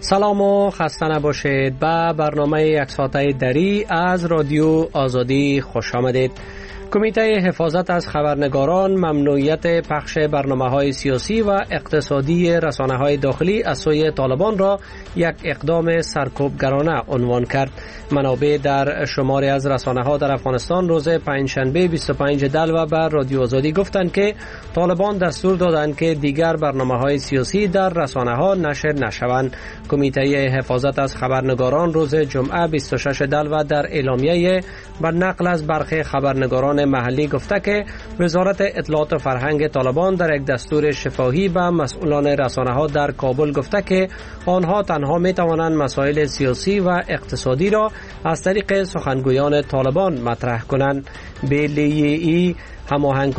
سلام و خسته نباشید. به برنامه یک ساعته دری از رادیو آزادی خوش آمدید. کمیته حفاظت از خبرنگاران ممنوعیت پخش برنامه‌های سیاسی و اقتصادی رسانه‌های داخلی از سوی طالبان را یک اقدام سرکوبگرانه عنوان کرد. منابع در شماری از رسانه‌ها در افغانستان روز پنجشنبه 25 دلو به رادیو آزادی گفتند که طالبان دستور دادند که دیگر برنامه‌های سیاسی در رسانه‌ها نشر نشوند. کمیته حفاظت از خبرنگاران روز جمعه 26 دلو در اعلامیه بر نقل از برخی خبرنگاران محلی گفته که وزارت اطلاعات و فرهنگ طالبان در یک دستور شفاهی به مسئولان رسانه‌ها در کابل گفته که آنها تنها می توانند مسائل سیاسی و اقتصادی را از طریق سخنگویان طالبان مطرح کنند. BLEE هماهنگ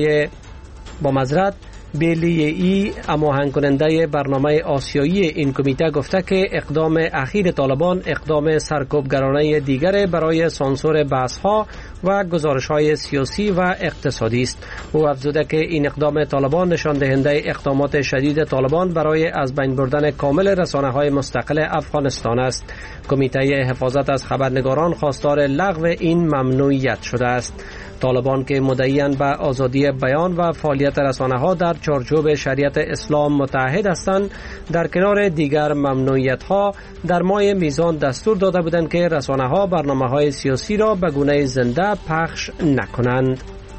کننده برنامه آسیایی این کمیته گفته که اقدام اخیر طالبان اقدام سرکوبگرانه دیگر برای سانسور بحث‌ها و گزارش‌های سیاسی و اقتصادی است. او افزوده که این اقدام طالبان نشان دهنده اقدامات شدید طالبان برای از بین بردن کامل رسانه‌های مستقل افغانستان است. کمیته حفاظت از خبرنگاران خواستار لغو این ممنوعیت شده است. طالبان که مدعیان به آزادی بیان و فعالیت رسانه‌ها در چارچوب شریعت اسلام متعهد هستند، در کنار دیگر ممنوعیت‌ها در ماه میزان دستور داده بودند که رسانه‌ها برنامه‌های سیاسی را به گونه زنده پخش نکنند.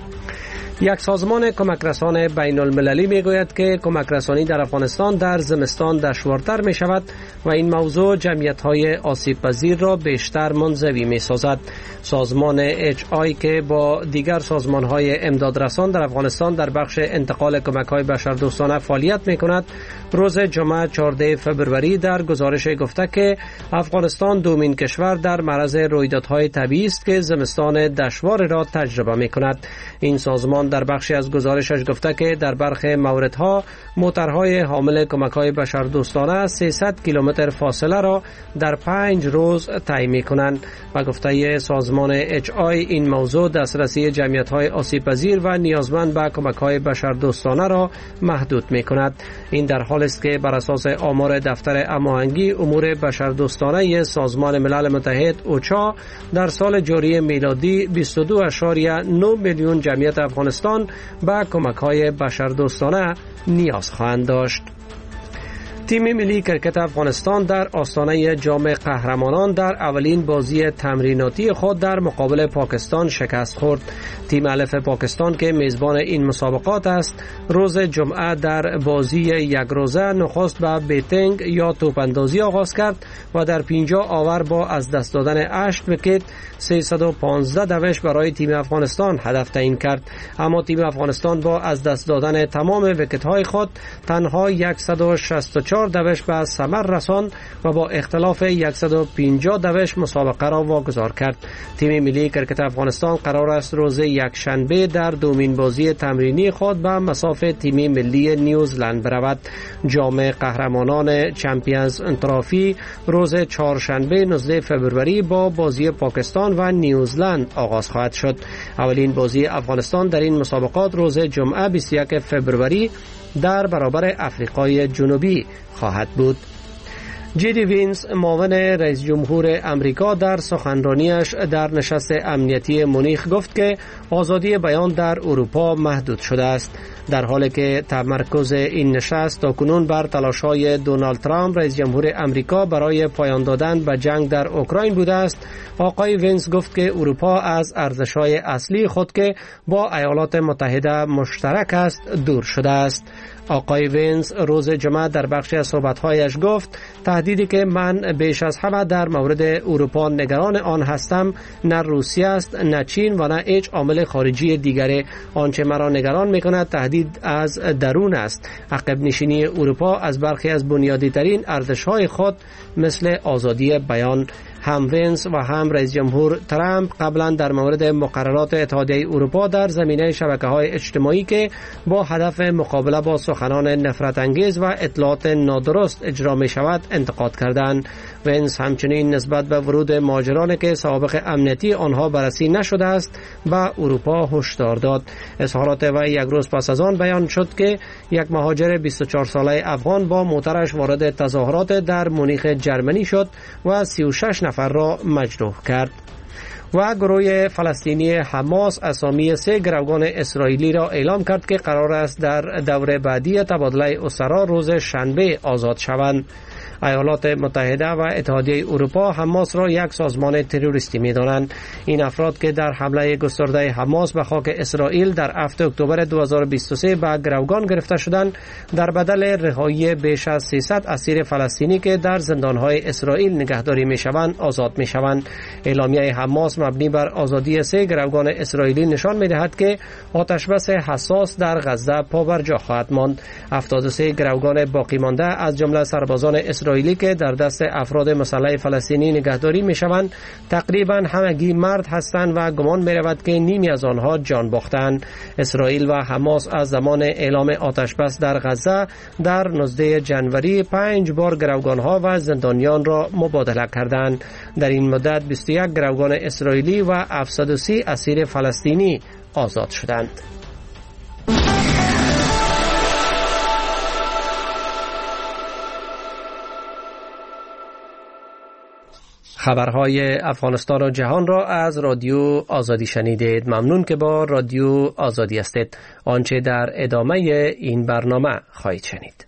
یک سازمان کمک رسان بین المللی می گوید که کمک رسانی در افغانستان در زمستان دشوارتر می شود و این موضوع جمعیت های آسیب پذیر را بیشتر منزوی می سازد. سازمان HI که با دیگر سازمان های امداد رسان در افغانستان در بخش انتقال کمک های بشردوستانه فعالیت می کند، روز جمعه 14 فبروری در گزارش گفته که افغانستان دومین کشور در معرض رویدادهای طبیعی است که زمستان دشوار را تجربه می کند. این سازمان در بخشی از گزارشش گفته که در برخی موردها موترهای حامل کمک‌های بشردوستانه 300 کیلومتر فاصله را در 5 روز طی می‌کنند. و گفته سازمان HI این موضوع دسترسی جمعیت‌های آسیب‌پذیر و نیازمند به کمک‌های بشردوستانه را محدود می‌کند. این در حالی است که بر اساس آمار دفتر هماهنگی امور بشردوستانه سازمان ملل متحد اوچا در سال جاری میلادی 22.9 میلیون جمعیت افغانستان به کمک‌های بشردوستانه نیاز خواهند داشت. تیم ملی کرکت افغانستان در آستانه جام قهرمانان در اولین بازی تمریناتی خود در مقابل پاکستان شکست خورد. تیم الف پاکستان که میزبان این مسابقات است، روز جمعه در بازی یک روزه نخست به بیتینگ یا توپاندازی آغاز کرد و در 50 آور با از دست دادن 8 ویکت 315 دوش برای تیم افغانستان هدف تعیین کرد. اما تیم افغانستان با از دست دادن تمام ویکت‌های خود تنها 164 دوش به ثمر رساند و با اختلاف 150 دوش مسابقه را واگذار کرد. تیم ملی کرکت افغانستان قرار است روز یکشنبه در دومین بازی تمرینی خود به مصاف تیم ملی نیوزلند برود. جام قهرمانان چمپیونز ترافی روز چهارشنبه 19 فبروری با بازی پاکستان و نیوزلند آغاز خواهد شد. اولین بازی افغانستان در این مسابقات روز جمعه 21 فبروری در برابر افریقای جنوبی خواهد بود. جدی وینس معاون رئیس جمهور امریکا در سخنرانیش در نشست امنیتی مونیخ گفت که آزادی بیان در اروپا محدود شده است، در حالی که تمرکز این نشست تاکنون بر تلاش‌های دونالد ترامپ رئیس جمهور امریکا برای پایان دادن به جنگ در اوکراین بوده است. آقای وینس گفت که اروپا از ارزش‌های اصلی خود که با ایالات متحده مشترک است دور شده است. آقای وینس روز جمعه در بخشی از صحبت‌هایش گفت تهدیدی که من بیش از همه در مورد اروپا نگران آن هستم نه روسیه است، نه چین و نه هیچ عامل خارجی دیگری. آنچه مرا نگران می‌کند تهدید از درون است. عقب نشینی اروپا از برخی از بنیادی ترین ارزش‌های خود مثل آزادی بیان. هم ونس و هم رئیس جمهور ترامپ قبلا در مورد مقررات اتحادیه اروپا در زمینه شبکه‌های اجتماعی که با هدف مقابله با سخنان نفرت انگیز و اطلاعات نادرست اجرا می شود انتقاد کردند. ونس همچنین نسبت به ورود مهاجرانی که سابق امنیتی آنها بررسی نشده است به اروپا هشدار داد. اظهارات وی یک روز پس از آن بیان شد که یک مهاجر 24 ساله افغان با موترش وارد تظاهرات در مونیخ جرمنی شد و 36 نفر را مجروح کرد. و گروه فلسطینی حماس اسامی 3 گروگان اسرائیلی را اعلام کرد که قرار است در دور بعدی تبادله اسرا روز شنبه آزاد شوند. ایالات متحده و اتحادیه اروپا حماس را یک سازمان تروریستی می‌دانند. این افراد که در حمله گسترده حماس به خاک اسرائیل در 7 اکتبر 2023 به گروگان گرفته شدند در بدل رهایی بیش از 300 اسیر فلسطینی که در زندان‌های اسرائیل نگهداری می‌شوند آزاد می‌شوند. اعلامیه حماس مبنی بر آزادی 3 گروگان اسرائیلی نشان می‌دهد که آتشبس حساس در غزه پابرجا خواهد ماند. 73 گروگان باقی مانده از جمله سربازان اسرائیلی که در دست افراد مسلح فلسطینی نگهداری می‌شوند تقریباً همگی مرد هستند و گمان می‌رود که نیمی از آنها جان باختند. اسرائیل و حماس از زمان اعلام آتشبس در غزه در 19 جنوری 5 بار گروگان‌ها و زندانیان را مبادله کردند. در این مدت 21 گروگان اسرائیلی و 730 اسیر فلسطینی آزاد شدند. خبرهای افغانستان و جهان را از رادیو آزادی شنیدید. ممنون که با رادیو آزادی هستید. آنچه در ادامه این برنامه خواهید شنید.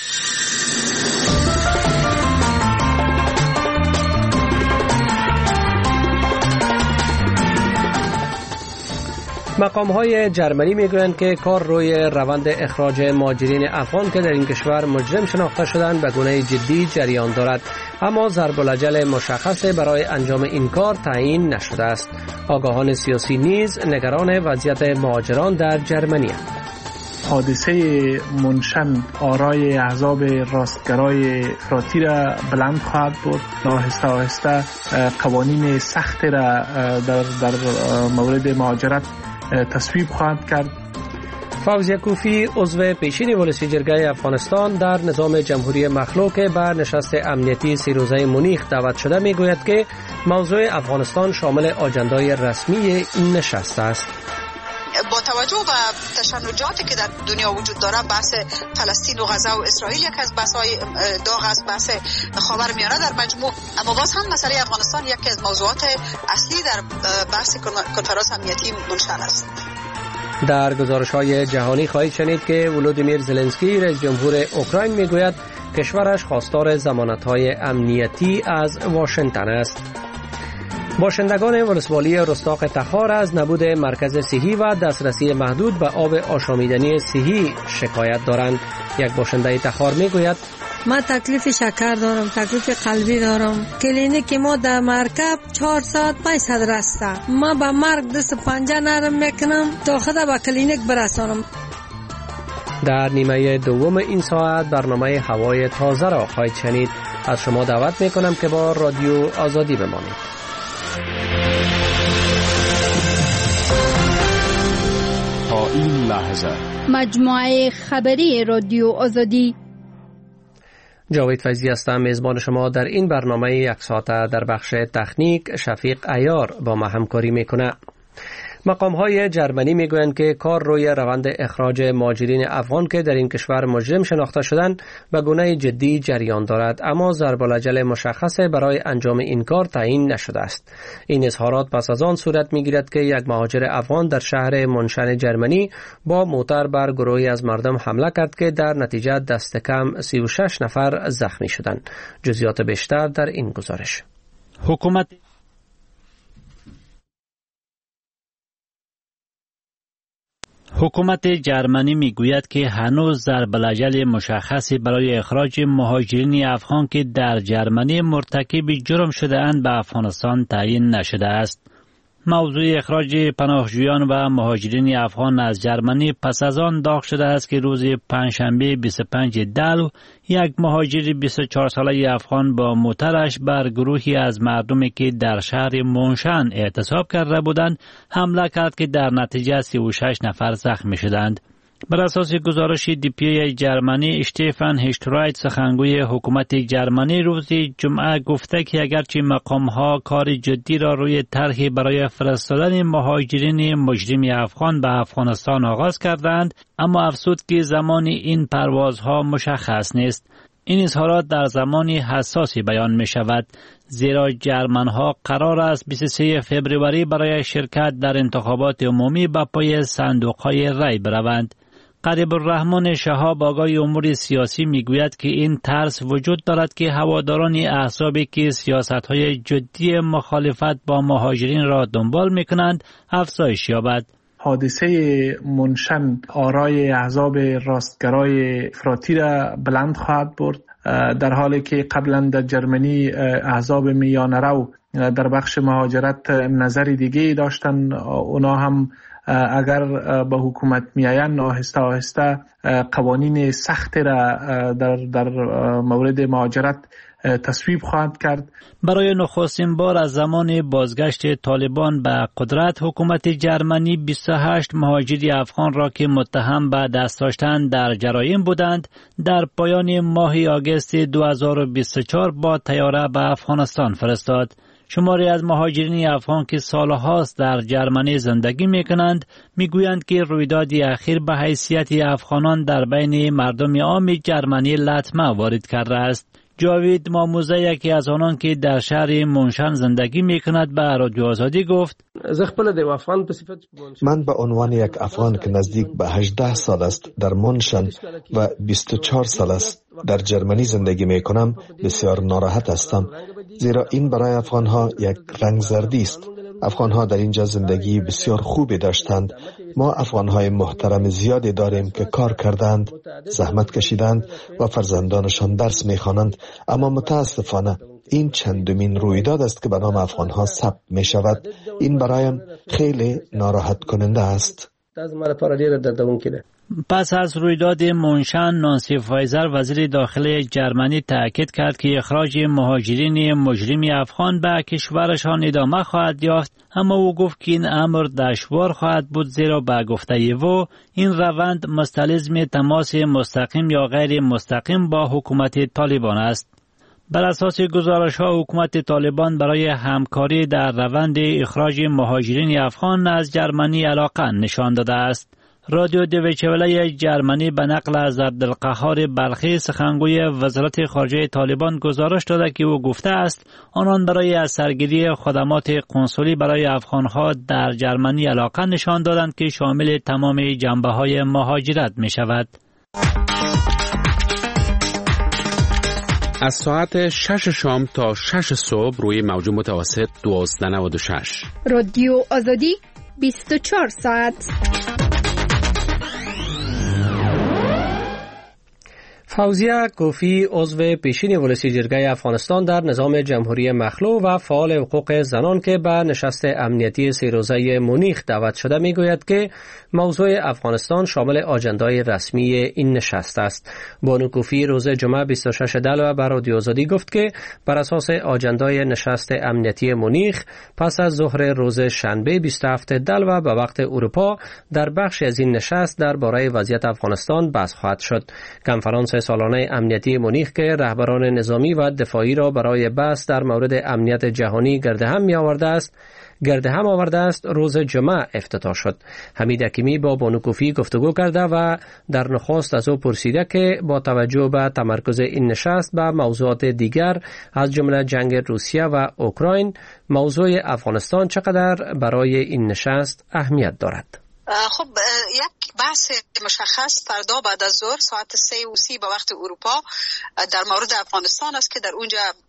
مقام‌های جرمنی می‌گویند که کار روی روند اخراج مهاجرین افغان که در این کشور مجرم شناخته شدند به گونه جدی جریان دارد، اما ضرب الاجل مشخص برای انجام این کار تعیین نشده است. آگاهان سیاسی نیز نگران وضعیت مهاجران در جرمنی اند. حادثه منشن آرای احزاب راستگرای افراطی را بلند خواهد بود. آهسته آهسته قوانین سخت را در مورد مهاجرت تصویب خواهد کرد. فوزیه کوفی عضو پیشین ولسی جرگه افغانستان در نظام جمهوری مخلوع که به نشست امنیتی 3 روزه مونیخ دعوت شده میگوید که موضوع افغانستان شامل آجندای رسمی این نشست است. با توجه به تشنجاتی که در دنیا وجود داره، بحث فلسطین و غزه و اسرائیل یک از بحث‌های داغ است، بحث خاورمیانه در مجموع، اما باز هم مسئله افغانستان یکی از موضوعات اصلی در بحث کنفرانس امنیتی منشن است. در گزارش‌های جهانی خواهید شنید که ولودیمیر زلنسکی رئیس جمهور اوکراین میگوید کشورش خواستار ضمانت‌های امنیتی از واشنگتن است. باشندگان ولسوالی رستاق تخار از نبود مرکز صحی و دسترسی محدود به آب آشامیدنی صحی شکایت دارند. یک باشنده تخار میگوید ما تکلیف شکر دارم، تکلیف قلبی دارم. کلینیک ما در مرکب 4 ساعت 500 رسته. ما به مرگ دست پنجه نرم میکنم تا خدا به کلینیک برسانم. در نیمه دوم این ساعت برنامه هوای تازه را خواهید شنید. از شما دعوت میکنم که با رادیو آزادی بمانید. تا این لحظه مجموعه خبری رادیو آزادی. جاوید فیضی هستم، میزبان شما در این برنامه 1 ساعته. در بخش تکنیک شفیق عیار با ما همکاری میکنه. مقام‌های جرمنی میگویند که کار روی روند اخراج مهاجرین افغان که در این کشور مجرم شناخته شدند به گونه جدی جریان دارد، اما ضرب الاجل مشخص برای انجام این کار تعیین نشده است. این اظهارات پس از آن صورت میگیرد که یک مهاجر افغان در شهر منشن جرمنی با موتر بر گروهی از مردم حمله کرد که در نتیجه دست کم 36 نفر زخمی شدند. جزئیات بیشتر در این گزارش. حکومت جرمنی میگوید که هنوز ضرب الاجل مشخصی برای اخراج مهاجرین افغان که در جرمنی مرتکب جرم شده اند به افغانستان تعیین نشده است. موضوع اخراج پناهجویان و مهاجرین افغان از جرمنی پس از آن داغ شده است که روز پنجشنبه 25 دلو یک مهاجر 24 ساله افغان با موترش بر گروهی از مردمی که در شهر مونشن اعتصاب کرده بودند حمله کرد که در نتیجه 36 نفر زخمی شدند. بر اساس گزارش دیپی جرمنی، اشتفان هشترایت سخنگوی حکومت جرمنی روز جمعه گفته که اگرچه مقام‌ها کار جدی را روی طرحی برای فرستادن مهاجرین مجرم افغان به افغانستان آغاز کردند، اما افزود که زمان این پروازها مشخص نیست. این اظهارات در زمانی حساسی بیان می شود، زیرا جرمنها قرار است 23 فوریه برای شرکت در انتخابات عمومی به پای صندوق‌های رای بروند. قریب الرحمن شهاب آگاه امور سیاسی میگوید که این ترس وجود دارد که هواداران احزابی که سیاست‌های جدی مخالفت با مهاجرین را دنبال می‌کنند افزایش یابد. حادثه منشن آرای احزاب راستگرای افراطی را بلند خواهد برد، در حالی که قبلا در جرمنی احزاب میانه‌رو در بخش مهاجرت نظری دیگه داشتن. اونا هم اگر به حکومت میاین آهسته آهسته قوانین سخت را در مورد مهاجرت تصویب خواهد کرد. برای نخستین بار از زمان بازگشت طالبان به قدرت، حکومت جرمنی 28 مهاجر افغان را که متهم به دست داشتن در جرایم بودند در پایان ماه آگوست 2024 با طیاره به افغانستان فرستاد. شماری از مهاجرین افغان که سالهاست در جرمنی زندگی می‌کنند می‌گویند که رویداد اخیر به حیثیت افغانان در بین مردم عام جرمنی لطمه وارد کرده است. جاوید ماموزه یکی از آنان که در شهر مونشن زندگی می‌کند به رادیو آزادی گفت: من به عنوان یک افغان که نزدیک به 18 سال است در مونشن و 24 سال است در جرمنی زندگی می‌کنم بسیار ناراحت هستم، زیرا این برای افغان‌ها یک رنگ زردی است. افغان‌ها در اینجا زندگی بسیار خوبی داشتند. ما افغان‌های محترم زیادی داریم که کار کردند، زحمت کشیدند و فرزندانشان درس می‌خوانند، اما متاسفانه این چندمین رویداد است که به نام افغان‌ها ثبت می‌شود. این برایم خیلی ناراحت کننده است. پس از رویداد مونشن، نانسی فایزر وزیر داخلی جرمنی تأکید کرد که اخراج مهاجرین مجرم افغان به کشورشان ادامه خواهد یافت، اما او گفت که این امر دشوار خواهد بود، زیرا به گفته او این روند مستلزم تماس مستقیم یا غیر مستقیم با حکومت طالبان است. بر اساس گزارش‌ها حکومت طالبان برای همکاری در روند اخراج مهاجرین افغان از جرمنی علاقه نشان داده است. رادیو دویچه جرمنی به نقل از عبدالقهار بلخی سخنگوی وزارت خارجه طالبان گزارش داده که او گفته است آنان برای از سرگیری خدمات قنسولی برای افغانها در جرمنی علاقه نشان دادند که شامل تمام جنبه‌های مهاجرت می شود. از ساعت 6 شام تا 6 صبح روی موج متوسط 1296 رادیو آزادی 24 ساعت. فوزیه کوفی عضو پیشین ولسی جرگه افغانستان در نظام جمهوری مخلوع و فعال حقوق زنان که به نشست امنیتی 3 روزه مونیخ دعوت شده میگوید که موضوع افغانستان شامل آجندای رسمی این نشست است. بانو کوفی روز جمعه 26 دلو به رادیو آزادی گفت که بر اساس آجندای نشست امنیتی مونیخ پس از ظهر روز شنبه 27 دلو به وقت اروپا در بخش از این نشست درباره وضعیت افغانستان بحث خواهد شد. کنفرانس سالانه امنیتی مونیخ که رهبران نظامی و دفاعی را برای بحث در مورد امنیت جهانی گرد هم آورده است روز جمعه افتتاح شد. حمید حکیمی با بانو کوفی گفتگو کرده و در نخست از او پرسیده که با توجه به تمرکز این نشست به موضوعات دیگر از جمله جنگ روسیه و اوکراین، موضوع افغانستان چقدر برای این نشست اهمیت دارد. خب یک بحث مشخص فردا بعد از ظهر ساعت 3:30 به وقت اروپا در مورد افغانستان است که در اونجا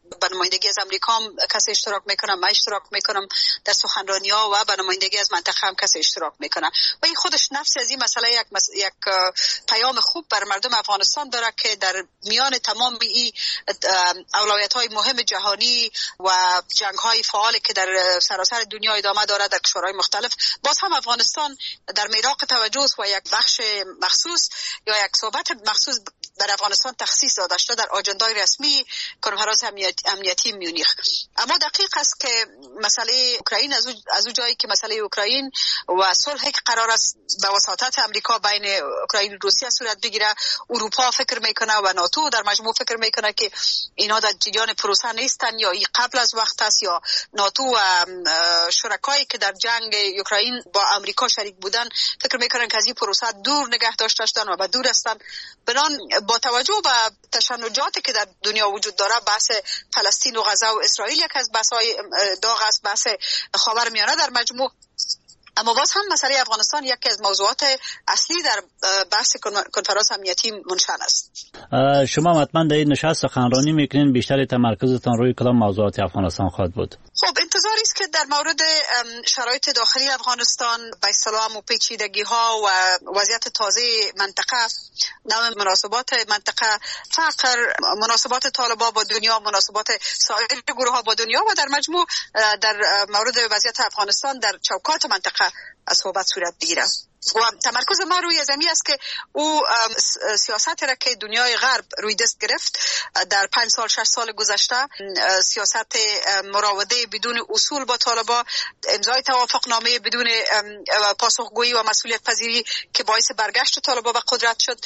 به نمایندگی از امریکا هم کسی اشتراک میکنه، من اشتراک میکنم در سخنرانی‌ها و به نمایندگی از منطقه هم کسی اشتراک میکنه و این خودش نفس از این مسئله یک پیام خوب بر مردم افغانستان داره که در میان تمام این اولویت‌های مهم جهانی و جنگ‌های فعالی که در سراسر دنیا ادامه داره در کشورهای مختلف، باز هم افغانستان در میراق توجه و یک بخش مخصوص یا یک صحبت مخصوص در افغانستان تخصیص داده شده در آجندای رسمی کنفرانس امنیتی میونیخ. اما دقیق است که مسئله اوکراین از اون جایی که مسئله اوکراین و صلحی که قرار است به وساطت امریکا بین اوکراین و روسیه صورت بگیره، اروپا فکر میکنه و ناتو در مجموع فکر میکنه که اینا در جریان پروسه نیستن یا قبل از وقت است، یا ناتو و شرکایی که در جنگ اوکراین با امریکا شریک بودن فکر میکنن که از این پروسه دور نگه داشته شدن و دور هستن. بنان با توجه به تشنجاتی که در دنیا وجود داره، بحث فلسطین و غزه و اسرائیل یک از بحث‌های داغ است، بحث خاورمیانه در مجموع. اما باز هم مسئله افغانستان یکی از موضوعات اصلی در بحث کنفرانس امنیتی منشن است. شما حتما در این نشست سخنرانی میکنین، بیشتر تمرکزتان روی کدام موضوعات افغانستان خواهد بود؟ خب انتظاری است که در مورد شرایط داخلی افغانستان، به اصطلاح پیچیدگی‌ها و وضعیت تازه منطقه، نوع مناسبات منطقه، فقر، مناسبات طالبان با دنیا، مناسبات سایر گروه‌ها با دنیا و در مجموع در مورد وضعیت افغانستان در چوکات منطقه صحبت صورت بگیره. و تمرکز ما روی زمین است که او سیاست را که دنیای غرب روی دست گرفت در 5 سال 6 سال گذشته، سیاست مراوده بدون اصول با طالبان، امضای توافقنامه بدون پاسخگویی و مسئولیت پذیری که باعث برگشت طالبان به قدرت شد،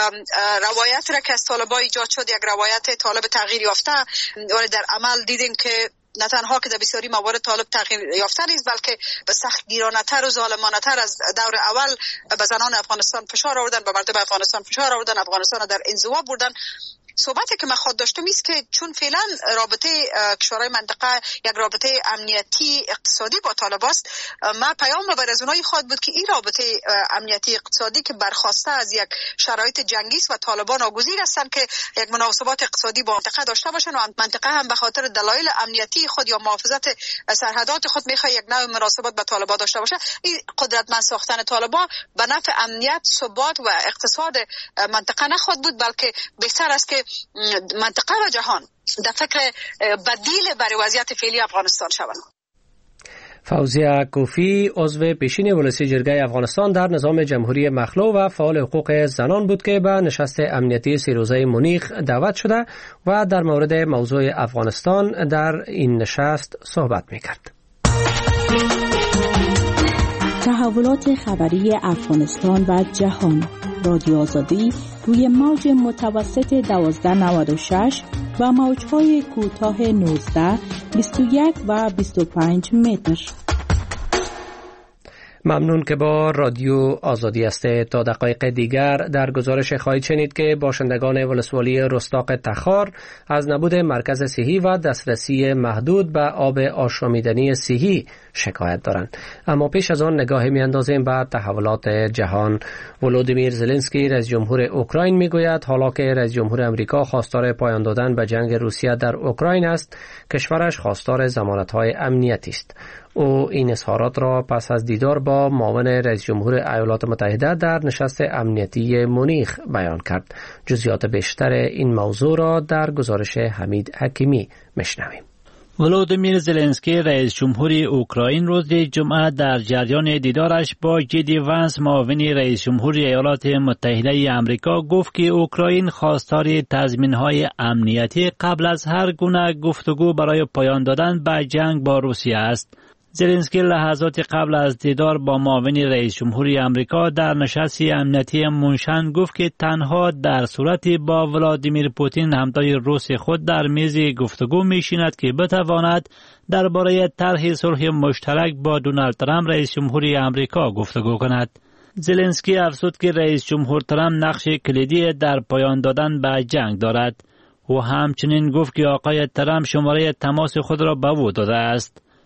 روایت را که از طالبان ایجاد شد یک روایت طالب تغییر یافته، ولی در عمل دیدیم که نه تنها که در بسیاری موارد طالب تغییر یافته نیست، بلکه به سخت گیرانه‌تر و ظالمانه‌تر از دور اول به زنان افغانستان فشار آوردن، به مردم افغانستان فشار آوردن، افغانستان را در انزوا بردن. صحبتی که من خود داشتم است که چون فعلا رابطه کشورهای منطقه یک رابطه امنیتی اقتصادی با طالب است، من پیام بر از اونایی خواهد بود که این رابطه امنیتی اقتصادی که برخواسته از یک شرایط جنگی است و طالبان ناگزیر هستند که یک مناسبات اقتصادی با منطقه داشته باشن و منطقه هم به خاطر دلایل امنیتی خود یا محافظت سرحدات خود میخواد یک نوع مناسبات با طالبان داشته باشه. این قدرتمند ساختن طالبان به نفع امنیت، ثبات و اقتصاد منطقه نخواهد بود، بلکه بهتر است که منطقه و جهان در فکر بدیل برای وضعیت فعلی افغانستان شوند. فوزیه کوفی عضو پیشین ولسی جرگه افغانستان در نظام جمهوری مخلوع و فعال حقوق زنان بود که به نشست امنیتی 3 روزه مونیخ دعوت شده و در مورد موضوع افغانستان در این نشست صحبت می‌کرد. تحولات خبری افغانستان و جهان، رادیو آزادی روی موج متوسط 1296 و موج‌های کوتاه 19، 21 و 25 متر. ممنون که با رادیو آزادی هستید. تا دقایق دیگر در گزارش خواهید شنید که باشندگان ولسوالی رستاق تخار از نبود مرکز صحی و دسترسی محدود به آب آشامیدنی صحی شکایت دارند. اما پیش از آن نگاهی می‌اندازیم به تحولات جهان. ولودیمیر زلنسکی رئیس جمهور اوکراین میگوید حالا که رئیس جمهور امریکا خواستار پایان دادن به جنگ روسیه در اوکراین است، کشورش خواستار ضمانت‌های امنیتی است. او این اظهارات را پس از دیدار با معاون رئیس جمهور ایالات متحده در نشست امنیتی مونیخ بیان کرد. جزئیات بیشتر این موضوع را در گزارش حمید حکیمی میشنویم. ولودیمیر زلنسکی رئیس جمهور اوکراین روز جمعه در جریان دیدارش با جدی وانس معاون رئیس جمهور ایالات متحده آمریکا گفت که اوکراین خواستار تضمین‌های امنیتی قبل از هر گونه گفتگو برای پایان دادن به جنگ با روسیه است. زلنسکی لحظات قبل از دیدار با معاون رئیس جمهور آمریکا در نشست امنیتی منشن گفت که تنها در صورتی با ولادیمیر پوتین همتای روس خود در میز گفتگو میشیند که بتواند درباره طرح صلح مشترک با دونالد ترامپ رئیس جمهور آمریکا گفتگو کند. زلنسکی افزود که رئیس جمهور ترامپ نقش کلیدی در پایان دادن به جنگ دارد. او همچنین گفت که آقای ترامپ شماره تماس خود را به او داده است.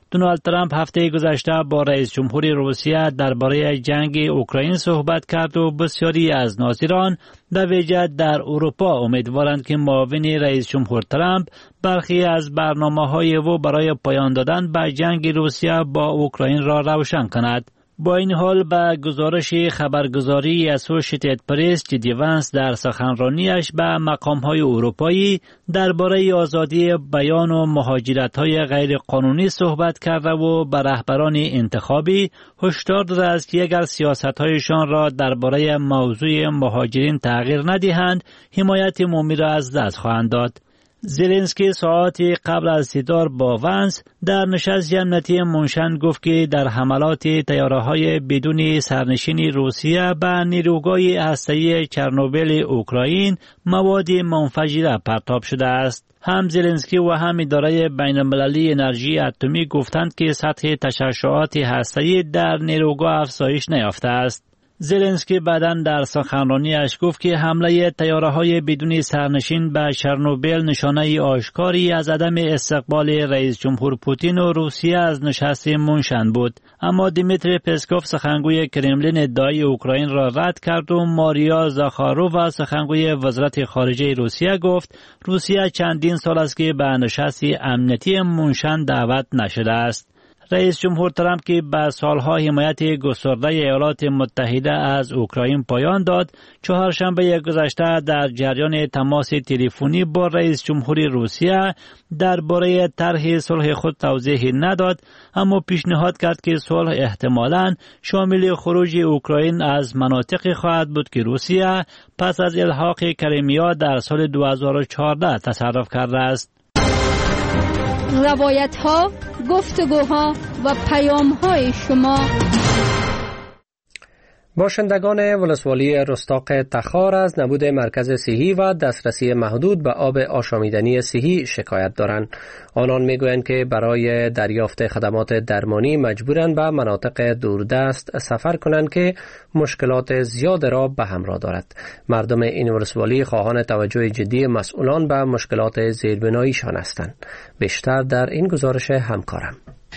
دونالد ترامپ هفته گذشته با رئیس جمهوری روسیه درباره جنگ اوکراین صحبت کرد و بسیاری از ناظران در ویژه در اروپا امیدوارند که معاون رئیس جمهور ترامپ برخی از برنامه‌های او برای پایان دادن به جنگ روسیه با اوکراین را روشن کند. با این حال به گزارش خبرگزاری اسوشییتد پرس جدی ونس در سخنرانیش به مقام‌های اروپایی درباره آزادی بیان و مهاجرت‌های غیر قانونی صحبت کرده و به رهبران انتخابی هشدار داده است که اگر سیاست‌هایشان را درباره موضوع مهاجرین تغییر ندهند حمایت عمومی را از دست خواهند داد. زلنسکی ساعاتی قبل از دیدار با ونس در نشست امنیتی مونشن گفت که در حملات طیاره‌های بدون سرنشین روسیه به نیروگاه هسته‌ای چرنوبیل اوکراین مواد منفجره پرتاب شده است. هم زلنسکی و هم اداره بین‌المللی انرژی اتمی گفتند که سطح تشعشعات هسته‌ای در نیروگاه افزایش نیافته است. زلنسکی بعداً در سخنرانیش گفت که حمله طیاره‌های بدون سرنشین به چرنوبیل نشانه آشکاری از عدم استقبال رئیس جمهور پوتین و روسیه از نشست مونشن بود. اما دیمیتری پسکوف سخنگوی کرملین ادعای اوکراین را رد کرد و ماریا زاخارووا سخنگوی وزارت خارجه روسیه گفت روسیه چندین سال است که به نشست امنیتی مونشن دعوت نشده است. رئیس جمهور ترامپ که به سالها حمایت گسترده ایالات متحده از اوکراین پایان داد، چهارشنبه گذشته در جریان تماس تلفنی با رئیس جمهوری روسیه درباره طرح صلح خود توضیح نداد، اما پیشنهاد کرد که صلح احتمالاً شامل خروج اوکراین از مناطقی خواهد بود که روسیه پس از الحاق کریمیا در سال 2014 تصرف کرده است. روایت ها، گفتگوها و پیام های شما. باشندگان ولسوالی رستاق تخار از نبود مرکز صحی و دسترسی محدود به آب آشامیدنی صحی شکایت دارند. آنان میگویند که برای دریافت خدمات درمانی مجبورند به مناطق دوردست سفر کنند که مشکلات زیاد را به همراه دارد. مردم این ولسوالی خواهان توجه جدی مسئولان به مشکلات زیربناییشان هستند. بیشتر در این گزارش همکارم.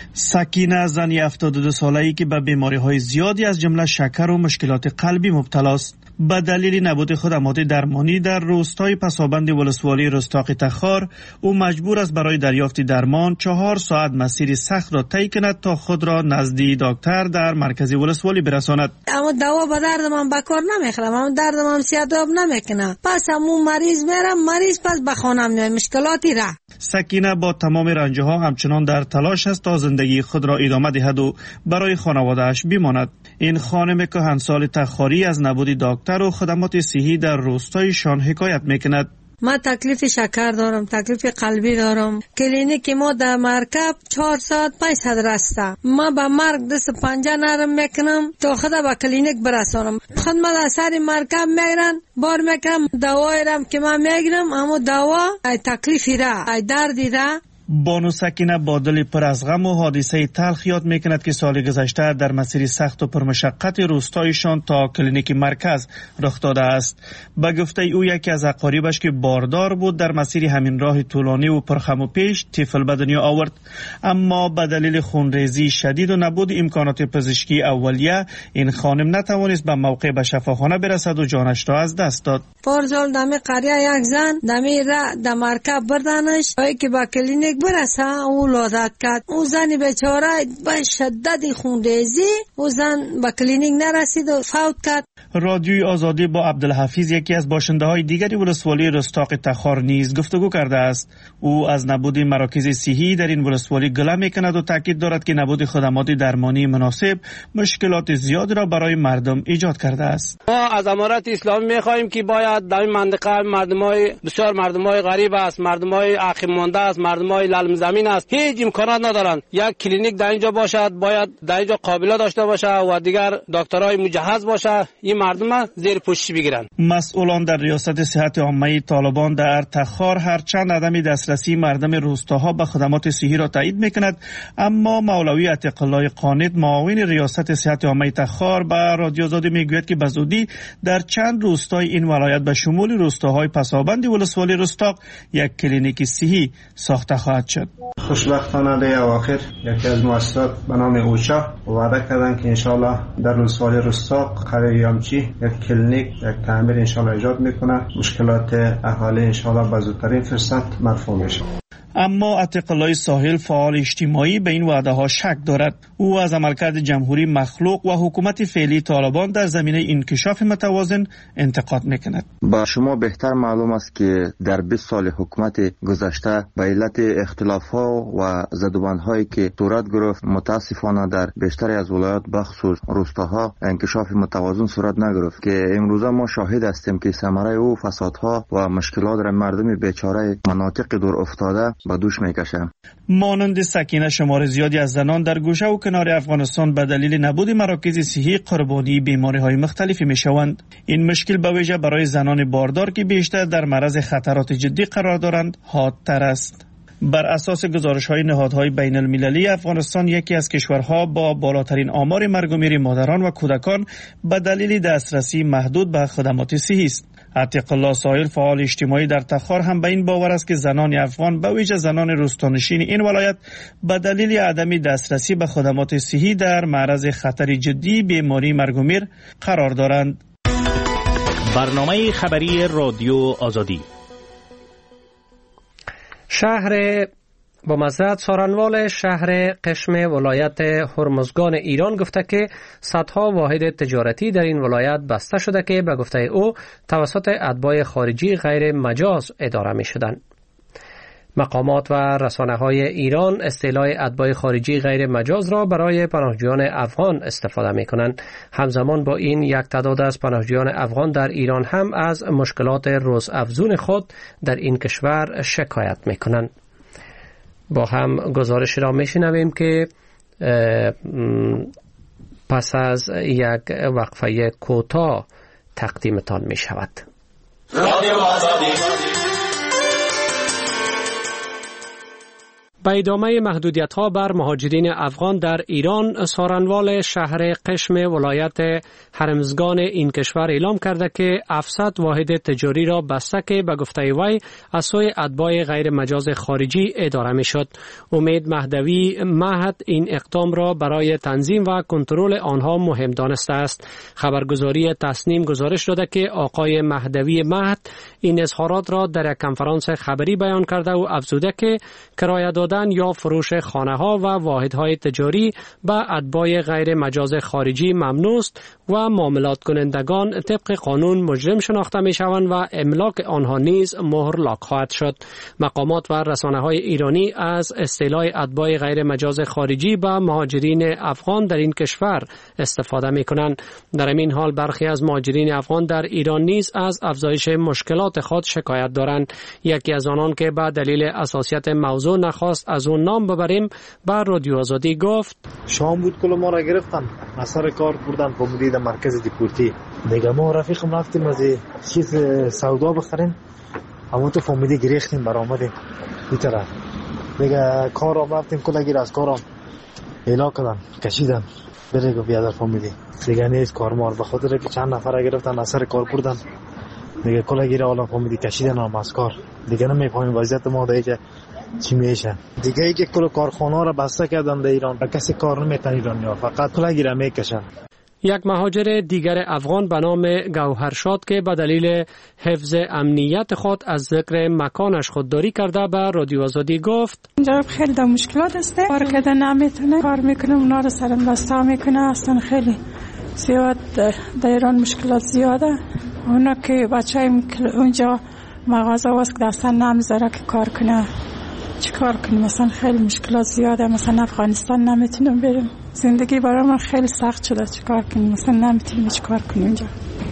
سکینه زنی 72 ساله‌ای که به بیماری‌های زیادی از جمله شکر و مشکلات قلبی مبتلا است. به دلیل نبود خدمات درمانی در روستای پسابند ولسوالی رستاق تخار، او مجبور است برای دریافت درمان 4 ساعت مسیر سخت را طی کند تا خود را نزد دکتر در مرکز ولسوالی برساند. اما دوا به درد من بکار نمیخورم، اما درد من سیاداب نمیکنه. پس همون مریض میرم، مریض پس به خانم میاد، مشکلاتی را. سکینه با تمام رنجها همچنان در تلاش است تا زندگی خود را ادامه دهد و برای خانواده‌اش بماند. این خانم کهنسال تخاری از نبود دکتر و خدمات صحی در روستایشان حکایت میکند. ما تکلیف شکر دارم، تکلیف قلبی دارم. کلینیک ما در مرکب 4 ساعت 500 رسته. ما با مرگ دست پنجه نرم میکنم تا خدا با کلینیک برسانم. خدمت از سر مرکب میگیرن، بار میکنم دوایی رم که من میگیرم، اما دوا ای تکلیفی را، ای دردی را. بانو سکینه با دل پر از غم و حادثه تلخ یاد میکند که سال گذشته در مسیر سخت و پرمشقت روستایشان تا کلینیک مرکز رخ داده است. به گفته او یکی از اقاربش که باردار بود در مسیر همین راه طولانی و پرخم و پیش طفل به دنیا آورد، اما به دلیل خونریزی شدید و نبود امکانات پزشکی اولیه این خانم نتوانست به موقع به شفاخانه برسد و جانش را از دست داد. پارسال دمی قریه یک زن دمی را در مرکب بردنش که با کلینیک برسه او ولادت کرد. او زن بیچاره به شدت خونریزی او زن به کلینیک نرسید و فوت کرد. رادیوی آزادی با عبدالحفیظ یکی از باشنده‌های دیگری ولسوالی رستاق تخار نیز گفتگو کرده است. او از نبود مراکز صحی در این ولسوالی گله میکند و تاکید دارد که نبود خدمات درمانی مناسب مشکلات زیاد را برای مردم ایجاد کرده است. ما از امارت اسلامی می‌خواهیم که باید در این منطقه بسیار مردمای غریب است، مردمای عقیم مانده است، مردمای للم زمین است، هیچ امکانات ندارند. یک کلینیک در اینجا باشد، باید در اینجا قابلیت داشته باشه و دیگر دکترای مجهز باشه، این مردم زیر پوشش بگیرند. مسئولان در ریاست صحت عامه طالبان در تخار هرچند عدم دسترسی مردم روستاها به خدمات صحی را تایید میکند، اما مولوی عتیق الله قانت معاون ریاست صحت عامه تخار به رادیو آزادی میگوید که بزودی در چند روستای این ولایت به شمول روستاهای پسابند ولسوالی رستاق یک کلینیک صحی ساخته خواهد خواهد شد. خوشبختانه به اواخر یکی از مؤسسات به نام اوچا وعده کردن که انشالله در روزهای رستاق قریه یامچی یک کلینیک یک تعمیر انشالله ایجاد میکنه، مشکلات اهالی انشالله به زودترین فرصت مرفوع میشه. اما عتیق الله ساحل فعال اجتماعی به این وعده ها شک دارد. او از عملکرد جمهوری مخلوق و حکومت فعلی طالبان در زمینه انکشاف متوازن انتقاد میکند. با شما بهتر معلوم است که در 20 سال حکومت گذشته به علت اختلاف ها و زدوبند هایی که صورت گرفت متاسفانه در بیشتر از ولایات بخصوص روستاها انکشاف متوازن صورت نگرفت که امروزه ما شاهد هستیم که ثمره او فسادها و مشکلات را مردم بیچاره مناطق دور افتاده با دوش میکشند. مانند سکینه شمار زیادی از زنان در گوشه و کنار افغانستان به دلیل نبود مراکز صحی قربانی بیماری‌های مختلفی میشوند. این مشکل به ویژه برای زنان باردار که بیشتر در معرض خطرات جدی قرار دارند حادتر است. بر اساس گزارش‌های نهادهای بین المللی، افغانستان یکی از کشورها با بالاترین آمار مرگ و میر مادران و کودکان به دلیل دسترسی محدود به خدمات صحی است. عتیق الله ساحل فعال اجتماعی در تخار هم به این باور است که زنان افغان به ویژه زنان روستانشین این ولایت به دلیل عدم دسترسی به خدمات صحی در معرض خطر جدی بیماری مرگ و میر قرار دارند. برنامه خبری رادیو آزادی. شهر با مزد سارنوال شهر قشم ولایت هرمزگان ایران گفته که صدها واحد تجارتی در این ولایت بسته شده که به گفته او توسط اتباع خارجی غیر مجاز اداره می شدند. مقامات و رسانه‌های ایران اصطلاح اتباع خارجی غیر مجاز را برای پناهجویان افغان استفاده می‌کنند. همزمان با این یک تعداد از پناهجویان افغان در ایران هم از مشکلات روزافزون خود در این کشور شکایت می‌کنند. با هم گزارش را می‌شنویم که پس از یک وقفه کوتاه تقدیمتان می‌شود. با ادامه محدودیت‌ها بر مهاجرین افغان در ایران، سارنوال شهر قشم ولایت هرمزگان این کشور اعلام کرده که 700 واحد تجاری را بسته که به گفته وی از سوی اتباع غیر مجاز خارجی اداره می‌شد. امید مهدوی مهد این اقدام را برای تنظیم و کنترل آنها مهم دانسته است. خبرگزاری تسنیم گزارش داده که آقای مهدوی مهد این اظهارات را در یک کنفرانس خبری بیان کرده و افزوده که کرایه یا فروش خانه ها و واحد های تجاری به اتباع غیر مجاز خارجی ممنوع است و معاملات کنندگان طبق قانون مجرم شناخته می شوند و املاک آنها نیز مهر لاک خواهد شد. مقامات و رسانه های ایرانی از اصطلاح اتباع غیر مجاز خارجی به مهاجرین افغان در این کشور استفاده می کنند. در این حال برخی از مهاجرین افغان در ایران نیز از افزایش مشکلات خود شکایت دارند. یکی از آنان که به دلیل حساسیت موضوع نخواست از اون نام ببریم بر رادیو آزادی گفت شام بود کل ما را گرفتن اثر کار بردن په مدید مرکز دیپورتی دیگه ما رفیقم رفتیم از چیز سودا بخریم همون تو فامیلی گریختیم برآمدیم این طرف دیگه کار را رفتیم کل گیر از کارم اعلا کردن کشیدن بره گفت بیادر فامیلی دیگه نیست کارمار به خاطر که چند نفر گرفتن اثر کار بردن دیگه کل گیر حالا فامیلی کشیدن هم از کار دیگه نمیفهمیم وضعیت ما دیگه چی میشه دیگه ای که کل کارخانه را بسته کردن در ایران و کسی کار نمیتن ایرانیا فقط کل گیره میکشن. یک مهاجر دیگر افغان به نام گوهرشاد که به دلیل حفظ امنیت خود از ذکر مکانش خودداری کرده به رادیو آزادی گفت اینجا خیلی در مشکلات است کار کردن نمیتونه کار میکنه اونا رو سرم بسته میکنه اصلا خیلی زیاد در ایران مشکلات زیاده اونا که بچه اونجا مغازه واسه که اصلا نمیذاره که کار کنه چی کار کنیم مثلا خیلی مشکلات زیاده مثلا افغانستان نمیتونم بریم زندگی برای من خیلی سخت شده چی کار کنیم مثلا نمیتونیم چی کار کنیم اینجا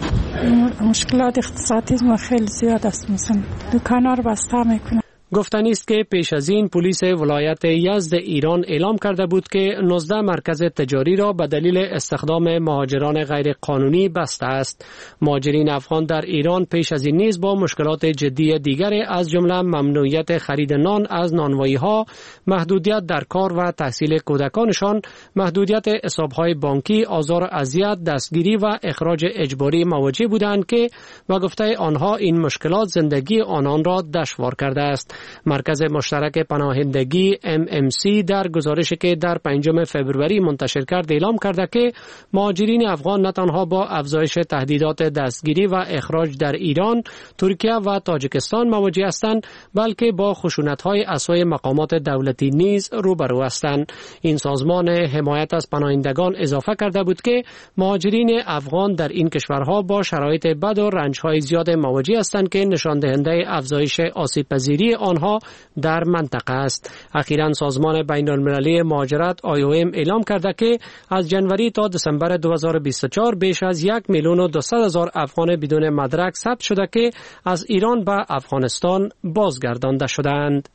مشکلات اقتصادی ما خیلی زیاد است مثلا دکانا رو بسته میکنه. گفتنی است که پیش از این پلیس ولایت یزد ایران اعلام کرده بود که 19 مرکز تجاری را به دلیل استخدام مهاجران غیر قانونی بسته است. مهاجرین افغان در ایران پیش از این نیز با مشکلات جدی دیگری از جمله ممنوعیت خرید نان از نانوایی‌ها، محدودیت در کار و تحصیل کودکانشان، محدودیت حساب‌های بانکی، آزار و اذیت، دستگیری و اخراج اجباری مواجه بودند که به گفته آنها این مشکلات زندگی آنان را دشوار کرده است. مرکز مشترک پناهندگی MMC در گزارشی که در 5 فوریه منتشر کرد اعلام کرده که مهاجرین افغان نه تنها با افزایش تهدیدات دستگیری و اخراج در ایران، ترکیه و تاجیکستان مواجه هستند، بلکه با خشونت‌های اسای مقامات دولتی نیز روبرو هستند. این سازمان حمایت از پناهندگان اضافه کرده بود که مهاجرین افغان در این کشورها با شرایط بد و رنج‌های زیاد مواجه هستند که نشان دهنده افزایش آسیب‌پذیری آنها در منطقه است. اخیراً سازمان بین‌المللی مهاجرت IOM اعلام کرده که از جنوری تا دسامبر 2024 بیش از 1,200,000 افغان بدون مدرک ثبت شده که از ایران به افغانستان بازگردانده شدند.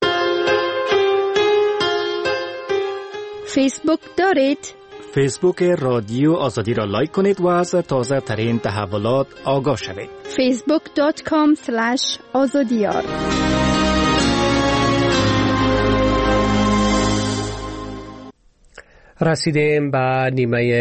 فیسبوک دارید؟ فیسبوک رادیو آزادی را لایک کنید و از تازه ترین تحولات آگاه شوید. facebook.com/azadiyar. رسیدیم به نیمه